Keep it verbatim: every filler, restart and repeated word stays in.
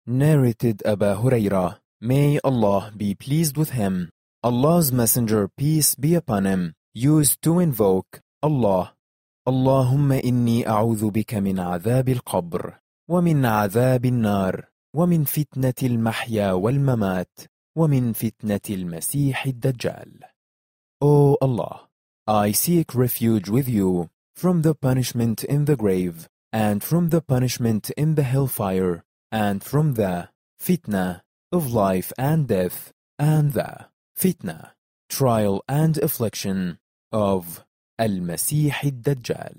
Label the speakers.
Speaker 1: Narrated Abu Hurairah, may Allah be pleased with him, Allah's Messenger, peace be upon him, used to invoke Allah. Allahumma inni a'udhu bika min عذاب القبر ومن عذاب النار ومن فتنة المحيا والممات ومن فتنة المسيح الدجال. O Allah, I seek refuge with you from the punishment in the grave, and from the punishment in the hellfire, and from the fitna of life and death, and the fitna, trial and affliction of Al-Masih al-Dajjal.